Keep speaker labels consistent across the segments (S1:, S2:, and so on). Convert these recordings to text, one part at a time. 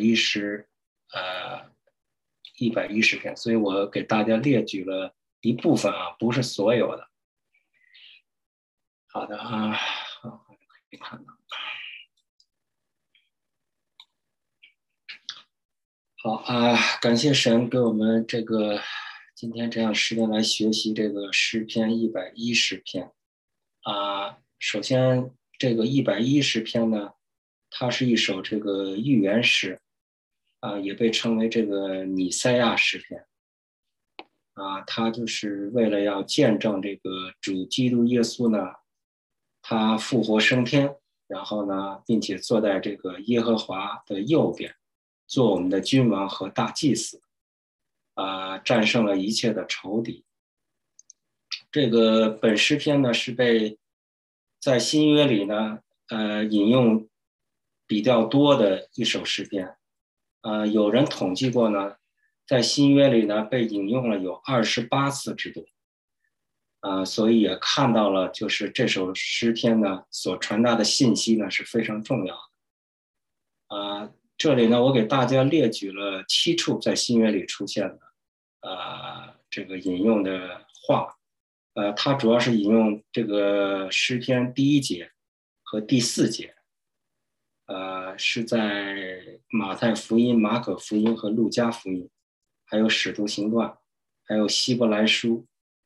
S1: 110篇，所以我给大家列举了一部分啊，不是所有的。好的啊，好，可以看到。好啊，感谢神给我们这个今天这样时间来学习这个诗篇110篇啊。首先，这个110篇呢，它是一首这个预言诗啊，也被称为这个弥赛亚诗篇啊。它就是为了要见证这个主基督耶稣呢，他复活升天，然后呢，并且坐在这个耶和华的右边。做我们的君王和大祭司，战胜了一切的仇敌。这个本诗篇呢是被在新约里呢，引用比较多的一首诗篇。有人统计过呢，在新约里呢被引用了有28次之多。所以也看到了，就是这首诗篇呢所传达的信息呢是非常重要的。这里呢，我给大家列举了7处在新约里出现的，这个引用的话，它主要是引用这个诗篇第1节和第4节，是在马太福音、马可福音和路加福音，还有使徒行传，还有希伯来书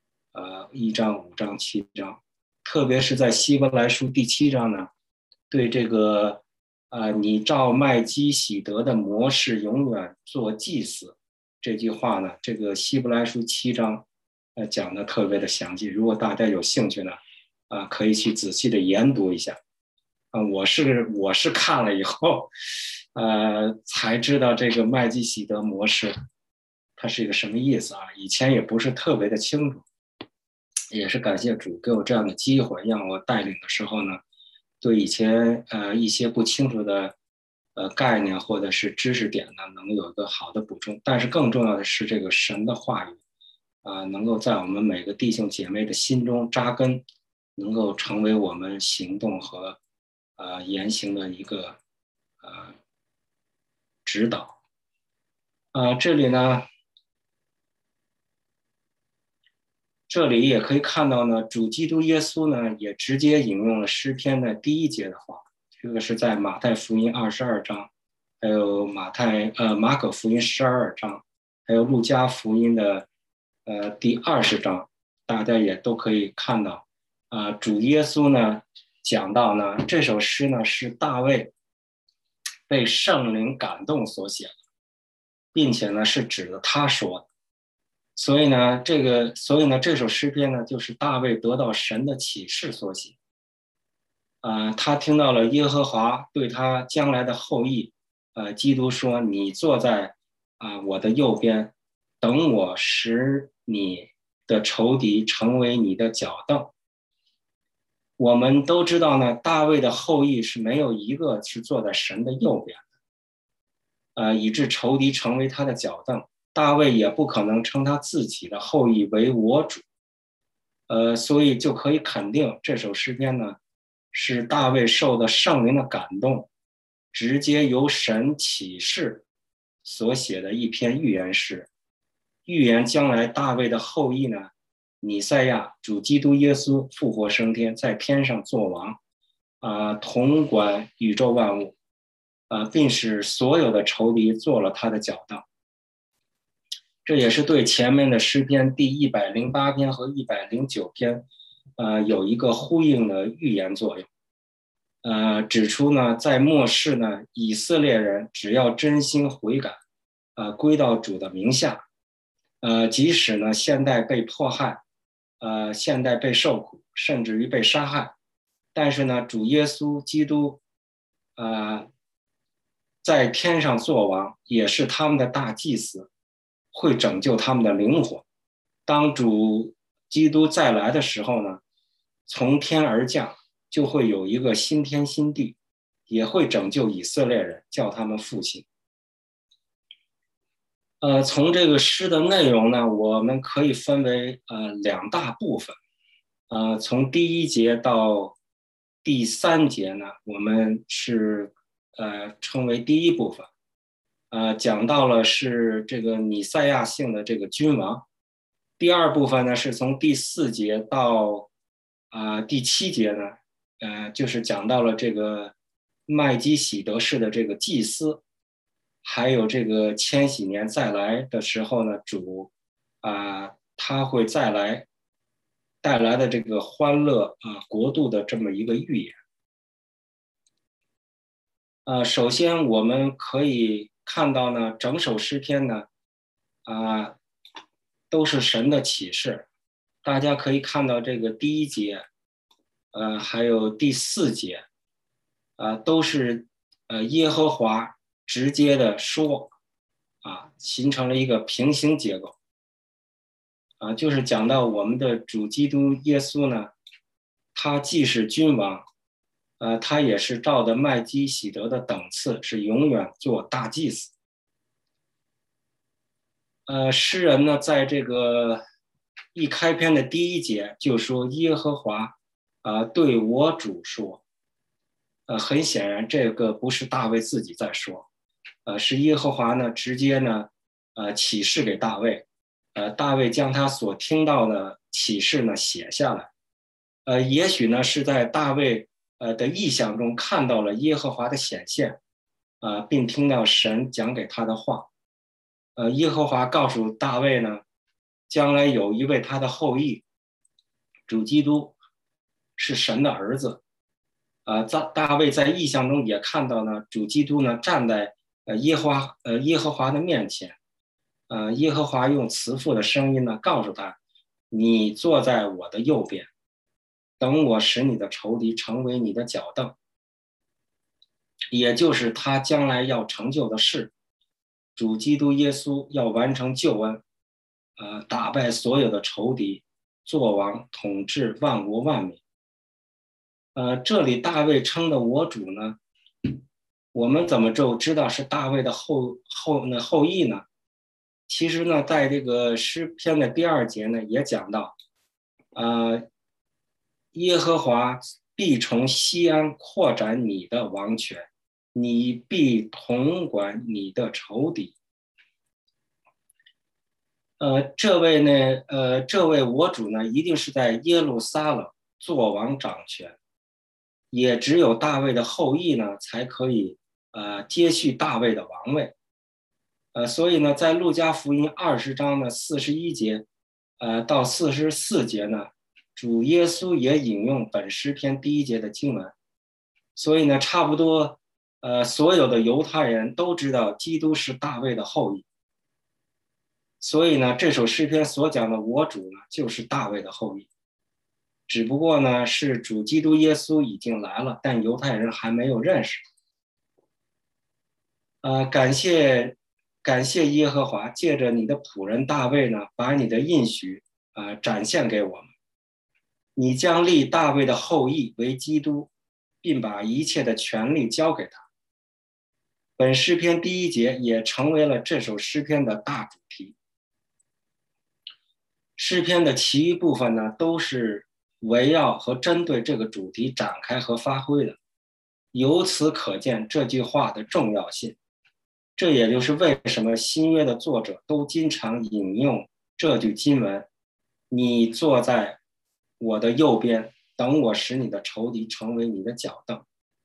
S1: ，1章、5章、7章，特别是在希伯来书第7章呢，对这个你照麦基洗德的模式永远做祭司这句话呢，这个希伯来书7章讲的特别的详细。如果大家有兴趣呢，可以去仔细的研读一下。我是看了以后，才知道这个麦基洗德模式它是一个什么意思啊？以前也不是特别的清楚，也是感谢主给我这样的机会，让我带领的时候呢，对以前一些不清楚的概念或者是知识点呢，能有一个好的补充。但是更重要的是，这个神的话语能够在我们每个弟兄姐妹的心中扎根，能够成为我们行动和言行的一个指导。这里呢，这里也可以看到呢，主基督耶稣呢也直接引用了诗篇的第1节的话，这个是在马太福音22章，还有马可福音12章，还有路加福音的第20章，大家也都可以看到主耶稣呢讲到呢，这首诗呢是大卫被圣灵感动所写的，并且呢是指着他说的。所以呢，这首诗篇呢，就是大卫得到神的启示所写。他听到了耶和华对他将来的后裔，基督说：“你坐在我的右边，等我使你的仇敌成为你的脚凳。”我们都知道呢，大卫的后裔是没有一个是坐在神的右边的，以致仇敌成为他的脚凳。大卫也不可能称他自己的后裔为我主，所以就可以肯定这首诗篇呢，是大卫受的圣灵的感动，直接由神启示所写的一篇预言诗，预言将来大卫的后裔呢，弥赛亚主基督耶稣复活升天，在天上作王，统管宇宙万物，并使所有的仇敌做了他的脚凳。这也是对前面的诗篇第108篇和109篇，有一个呼应的预言作用。指出呢，在末世呢，以色列人只要真心悔改，归到主的名下，即使呢现在被迫害，现在被受苦，甚至于被杀害，但是呢，主耶稣基督，在天上作王，也是他们的大祭司。会拯救他们的灵魂。当主基督再来的时候呢，从天而降，就会有一个新天新地，也会拯救以色列人，叫他们复兴。从这个诗的内容呢，我们可以分为2大部分。从第1节到第3节呢，我们是称为第1部分。 讲到了是这个弥赛亚性的这个君王。第二部分呢是从第4节到第7节呢，就是讲到了这个麦基洗德式的这个祭司，还有这个千禧年再来的时候呢，主他会再来带来的这个欢乐国度的这么一个预言。首先我们可以看到呢，整首诗篇呢，都是神的启示。大家可以看到这个第1节，还有第4节，都是耶和华直接的说，形成了一个平行结构。就是讲到我们的主基督耶稣呢，他既是君王，他也是照着麦基洗德的等次，是永远做大祭司。诗人呢，在这个一开篇的第1节就说耶和华对我主说，很显然这个不是大卫自己在说，是耶和华呢直接呢启示给大卫，大卫将他所听到的启示呢写下来，也许呢是在大卫的意象中看到了耶和华的显现，并听到神讲给他的话。耶和华告诉大卫呢，将来有一位他的后裔，主基督是神的儿子。大卫在意象中也看到呢，主基督呢站在耶和华的面前，耶和华用慈父的声音呢告诉他，你坐在我的右边，等我使你的仇敌成为你的脚凳。也就是他将来要成就的事。主基督耶稣要完成救恩，打败所有的仇敌，作王统治万国万民。这里大卫称的我主呢，我们怎么就知道是大卫的后裔呢？其实呢，在这个诗篇的第2节呢，也讲到，耶和华必从西安扩展你的王权，你必统管你的仇敌。这位我主呢，一定是在耶路撒冷做王掌权，也只有大卫的后裔呢，才可以接续大卫的王位。所以呢，在路加福音20章的41节到44节呢，主耶稣也引用本诗篇第1节的经文。所以呢，差不多所有的犹太人都知道基督是大卫的后裔。所以呢，这首诗篇所讲的我主呢，就是大卫的后裔。只不过呢，是主基督耶稣已经来了，但犹太人还没有认识。感谢耶和华，借着你的仆人大卫呢，把你的应许展现给我们。你将立大卫的后裔为基督，并把一切的权力交给他。本诗篇第1节也成为了这首诗篇的大主题。诗篇的其余部分呢，都是围绕和针对这个主题展开和发挥的。由此可见这句话的重要性。这也就是为什么新约的作者都经常引用这句经文：你坐在我的右边，等我使你的仇敌成为你的脚凳。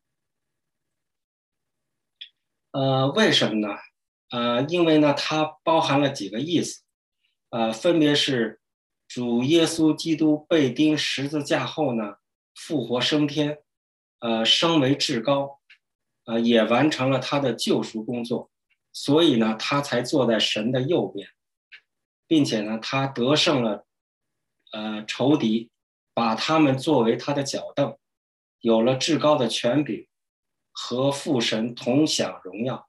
S1: 为什么呢？因为呢，它包含了几个意思，分别是主耶稣基督被钉十字架后呢，复活升天，升为至高，也完成了他的救赎工作，所以呢，他才坐在神的右边，并且呢，他得胜了仇敌，把他们作为他的脚凳，有了至高的权柄，和父神同享荣耀。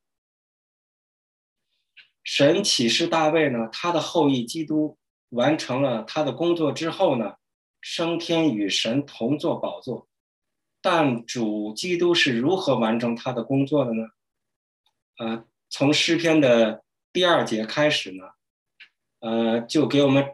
S1: 神启示大卫呢，他的后裔基督完成了他的工作之后呢，升天与神同坐宝座。但主基督是如何完成他的工作的呢？从诗篇的第2节开始呢，就给我们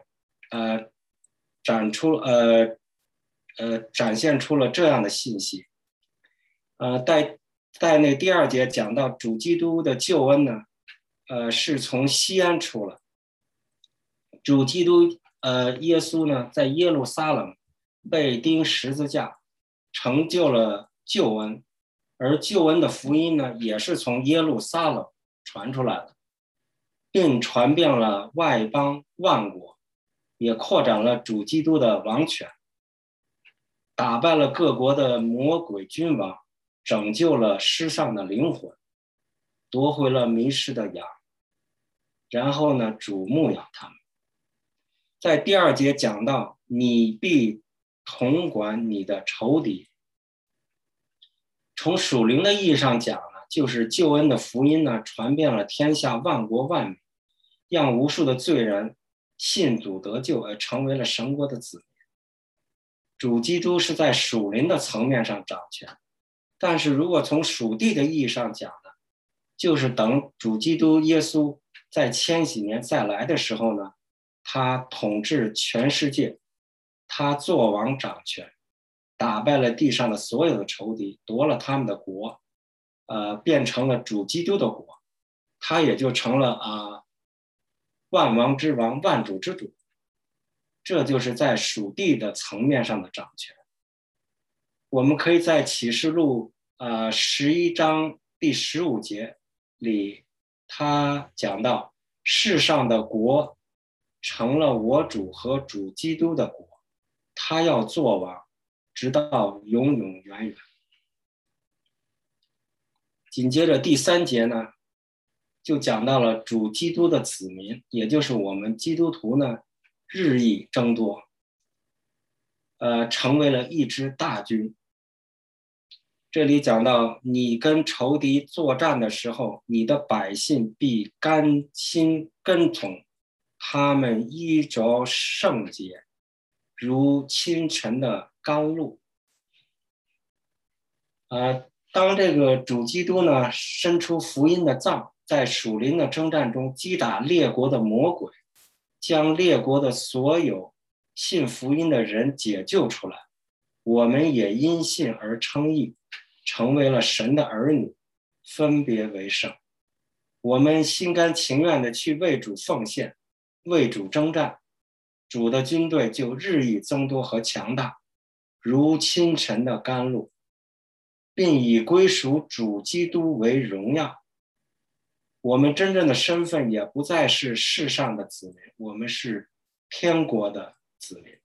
S1: 展现出了这样的信息。在那第2节讲到主基督的救恩呢， 是从西安出来，主基督耶稣呢在耶路撒冷被钉十字架，成就了救恩，而救恩的福音呢也是从耶路撒冷传出来的，并传遍了外邦万国，也扩展了主基督的王权，打败了各国的魔鬼君王，拯救了失丧的灵魂，夺回了迷失的羊，然后呢主牧养他们。在第2节讲到，你必统管你的仇敌。从属灵的意义上讲呢，就是救恩的福音呢传遍了天下万国万民，让无数的罪人信主得救，而成为了神国的子民。主基督是在属灵的层面上掌权，但是如果从属地的意义上讲呢，就是等主基督耶稣在千禧年再来的时候呢，他统治全世界，他作王掌权，打败了地上的所有的仇敌，夺了他们的国，变成了主基督的国，他也就成了万王之王，万主之主。这就是在属地的层面上的掌权。我们可以在启示录11章第15节里，他讲到世上的国成了我主和主基督的国，他要作王，直到永永远远。紧接着第3节呢，就讲到了主基督的子民，也就是我们基督徒呢，日益增多，成为了一支大军。这里讲到，你跟仇敌作战的时候，你的百姓必甘心跟从，他们衣着圣洁，如清晨的甘露。当这个主基督呢伸出福音的杖，在属灵的征战中击打列国的魔鬼，将列国的所有信福音的人解救出来，我们也因信而称义，成为了神的儿女，分别为圣。我们心甘情愿地去为主奉献，为主征战，主的军队就日益增多和强大，如清晨的甘露，并以归属主基督为荣耀。我们真正的身份也不再是世上的子民，我们是天国的子民。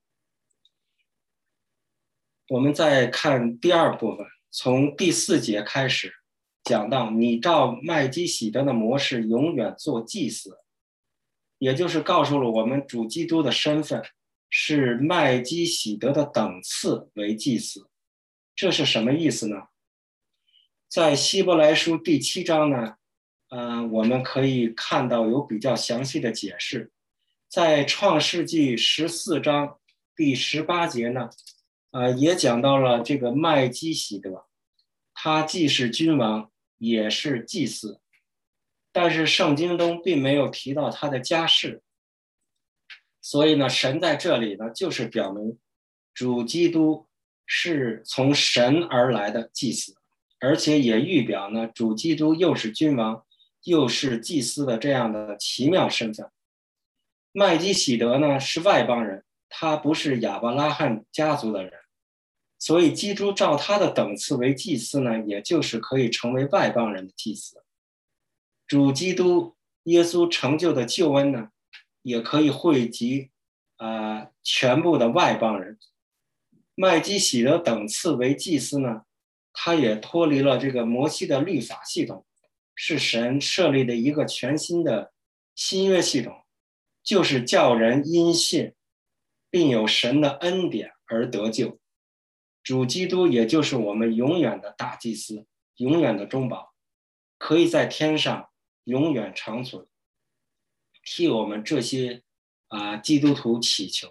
S1: 我们再看第2部分，从第4节开始讲到，你照麦基洗德的模式永远做祭司，也就是告诉了我们主基督的身份是麦基洗德的等次为祭司。这是什么意思呢？在希伯来书第7章呢，我们可以看到有比较详细的解释。在创世纪14章第18节呢，也讲到了这个麦基洗德，他既是君王，也是祭司，但是圣经中并没有提到他的家世。所以呢，神在这里呢，就是表明主基督是从神而来的祭司，而且也预表呢，主基督又是君王又是祭司的这样的奇妙身份。麦基洗德呢是外邦人，他不是亚伯拉罕家族的人，所以基督照他的等次为祭司呢，也就是可以成为外邦人的祭司。主基督耶稣成就的救恩呢，也可以惠及全部的外邦人。麦基洗德等次为祭司呢，他也脱离了这个摩西的律法系统，是神设立的一个全新的新约系统，就是叫人因信并有神的恩典而得救。主基督也就是我们永远的大祭司，永远的中保，可以在天上永远长存，替我们这些基督徒祈求。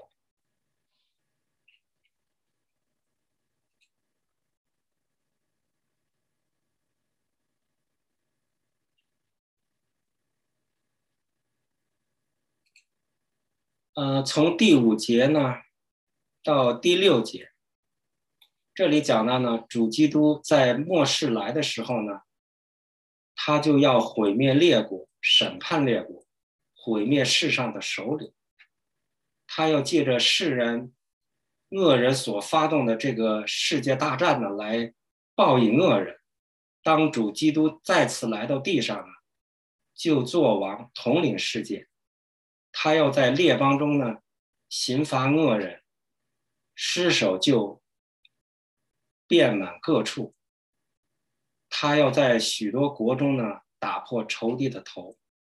S1: 从第5节呢到第6节，这里讲到呢，主基督在末世来的时候呢，他就要毁灭列国， 审判列国，毁灭世上的首领。他要借着恶人所发动的这个世界大战呢，来报应恶人。当主基督再次来到地上呢，就作王统领世界。他要在列邦中呢，刑罚恶人，尸首就遍满各处。他要在许多国中呢，打破仇敌的头。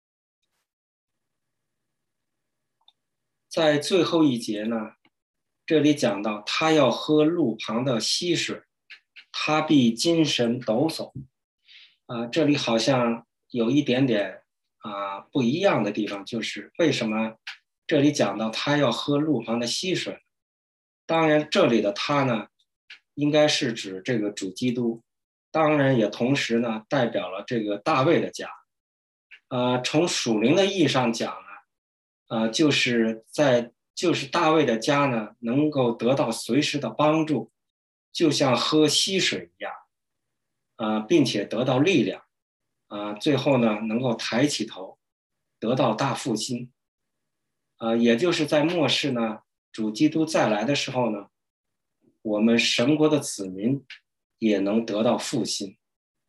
S1: 在最后一节呢，这里讲到他要喝路旁的溪水，他必精神抖擞。这里好像有一点点不一样的地方，就是为什么这里讲到他要喝路旁的溪水？当然，这里的他呢，应该是指这个主基督，当然也同时呢，代表了这个大卫的家。从属灵的意义上讲呢，就是大卫的家呢，能够得到随时的帮助，就像喝溪水一样，并且得到力量，最后呢，能够抬起头，得到大复兴。也就是在末世呢，主基督再来的时候呢，我们神国的子民也能得到复兴。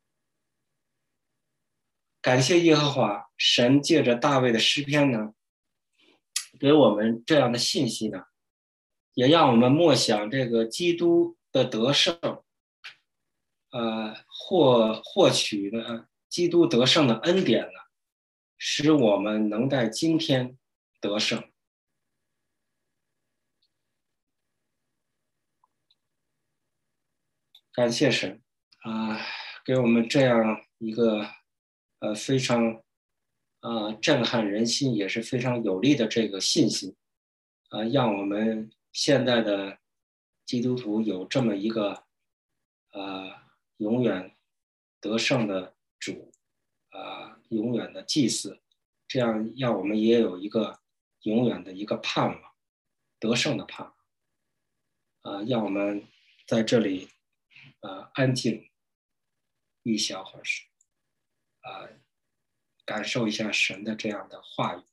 S1: 感谢耶和华，神借着大卫的诗篇呢，给我们这样的信息呢，也让我们默想这个基督的得胜，获取的基督得胜的恩典呢，使我们能在今天得胜。感谢神给我们这样一个非常震撼人心，也是非常有力的这个信息，让我们现在的基督徒有这么一个永远得胜的主，永远的祭司，这样让我们也有一个永远的一个盼望，得胜的盼望，让我们在这里安静一小会儿，感受一下神的这样的话语。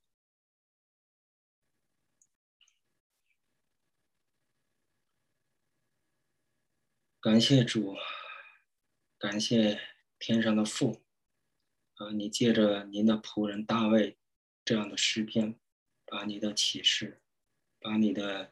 S1: 感谢主，感谢天上的父，你借着您的仆人大卫这样的诗篇，把你的启示，把你的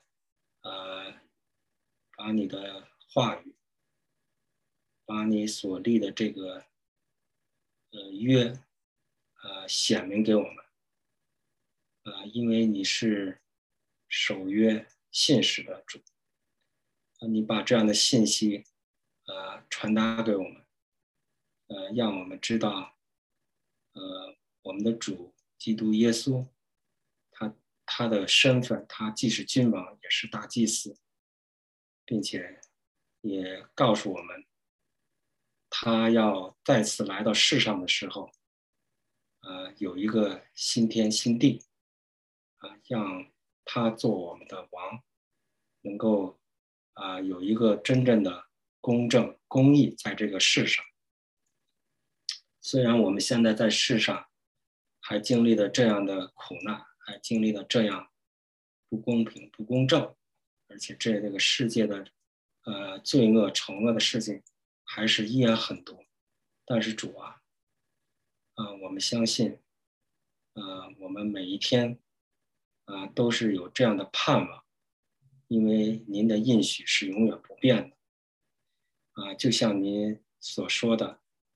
S1: 话语，把你所立的这个约，显明给我们，因为你是守约信实的主，你把这样的信息传达给我们，让我们知道，我们的主基督耶稣，他的身份，他既是君王，也是大祭司，并且也告诉我们，他要再次来到世上的时候，有一个新天新地，让他做我们的王，能够有一个真正的公正公义在这个世上。虽然我们现在在世上还经历了这样的苦难，还经历了这样不公平不公正，而且这个世界的罪恶惩恶的事情还是依然很多，但是主我们相信我们每一天都是有这样的盼望，因为您的应许是永远不变的就像您所说的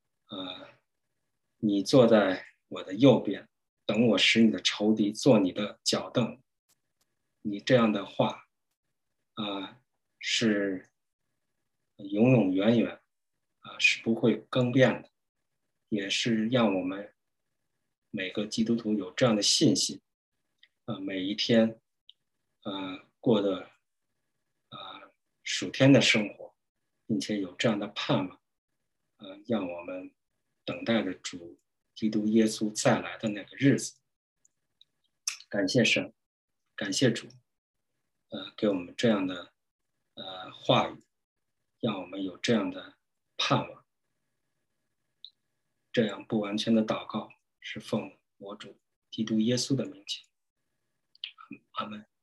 S1: 你坐在我的右边，等我使你的仇敌做你的脚凳。你这样的话是永永远远是不会更变的，也是让我们每个基督徒有这样的信心每一天过的属天的生活，并且有这样的盼望让我们等待着主基督耶稣再来的那个日子。感谢神，感谢主给我们这样的话语，让我们有这样的盼望。这样不完全的祷告是奉我主基督耶稣的名求，阿门。